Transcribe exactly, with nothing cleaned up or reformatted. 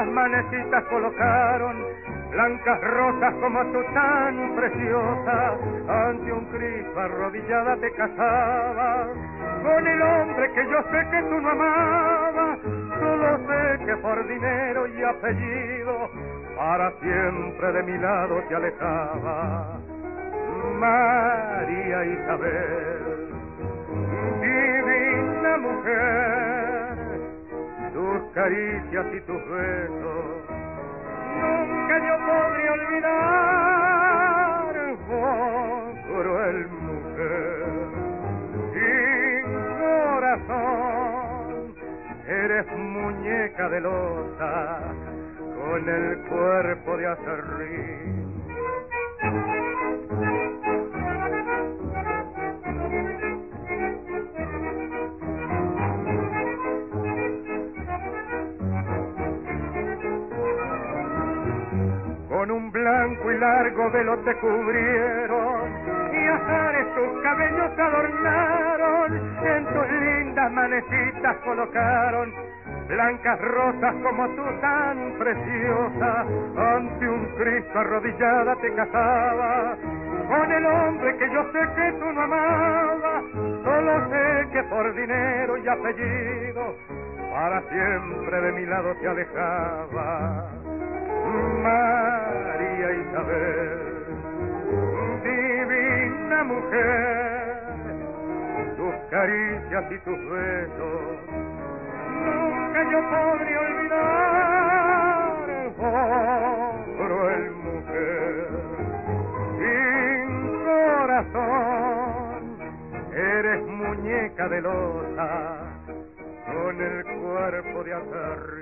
lindas manecitas colocaron, blancas rosas como tú tan preciosa, ante un Cristo arrodillada te casaba, con el hombre que yo sé que tú no amabas, solo sé que por dinero y apellido, para siempre de mi lado te alejaba. María Isabel, divina mujer, tus caricias y tus besos nunca yo podré olvidar. Vos, cruel mujer, sin corazón, eres muñeca de losa con el cuerpo de acerrín. Con un blanco y largo velo te cubrieron y azares tus cabellos adornaron, en tus lindas manecitas colocaron blancas rosas como tú tan preciosa, ante un Cristo arrodillada te casaba, con el hombre que yo sé que tú no amabas, solo sé que por dinero y apellido, para siempre de mi lado te alejaba. María Isabel, divina mujer, tus caricias y tus besos nunca yo podré olvidar. Oh, cruel mujer, sin corazón, eres muñeca de losa con el cuerpo de acerrín.